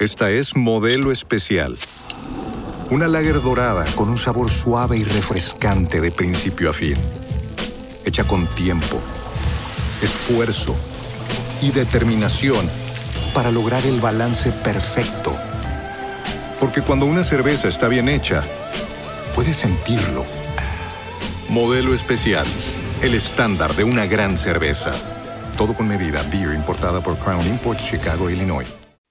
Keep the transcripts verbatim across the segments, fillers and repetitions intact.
Esta es Modelo Especial. Una lager dorada con un sabor suave y refrescante de principio a fin. Hecha con tiempo, esfuerzo y determinación para lograr el balance perfecto. Porque cuando una cerveza está bien hecha, puedes sentirlo. Modelo Especial, el estándar de una gran cerveza. Todo con medida. Beer importada por Crown Imports, Chicago, Illinois.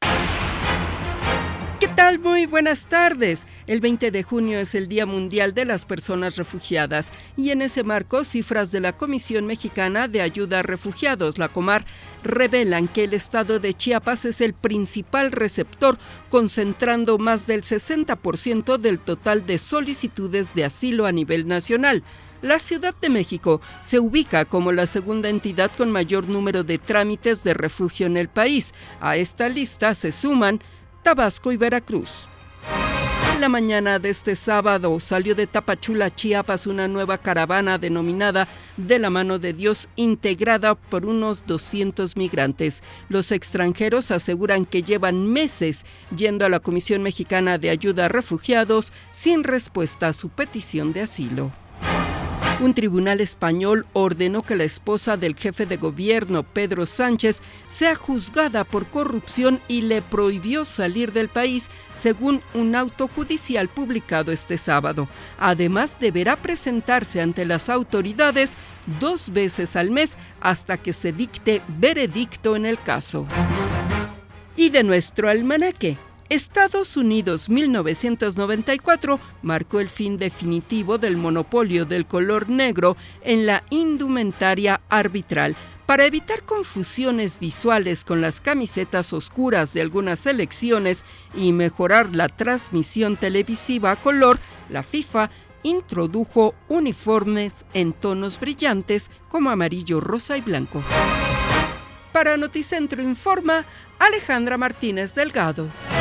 ¿Qué tal? Muy buenas tardes. El veinte de junio es el Día Mundial de las Personas Refugiadas y en ese marco, cifras de la Comisión Mexicana de Ayuda a Refugiados, la Comar, revelan que el estado de Chiapas es el principal receptor, concentrando más del sesenta por ciento del total de solicitudes de asilo a nivel nacional. La Ciudad de México se ubica como la segunda entidad con mayor número de trámites de refugio en el país. A esta lista se suman Tabasco y Veracruz. La mañana de este sábado salió de Tapachula, Chiapas, una nueva caravana denominada De la Mano de Dios, integrada por unos doscientos migrantes. Los extranjeros aseguran que llevan meses yendo a la Comisión Mexicana de Ayuda a Refugiados sin respuesta a su petición de asilo. Un tribunal español ordenó que la esposa del jefe de gobierno, Pedro Sánchez, sea juzgada por corrupción y le prohibió salir del país, según un auto judicial publicado este sábado. Además, deberá presentarse ante las autoridades dos veces al mes hasta que se dicte veredicto en el caso. Y de nuestro almanaque. Estados Unidos mil novecientos noventa y cuatro marcó el fin definitivo del monopolio del color negro en la indumentaria arbitral. Para evitar confusiones visuales con las camisetas oscuras de algunas selecciones y mejorar la transmisión televisiva a color, la FIFA introdujo uniformes en tonos brillantes como amarillo, rosa y blanco. Para Noticentro Informa, Alejandra Martínez Delgado.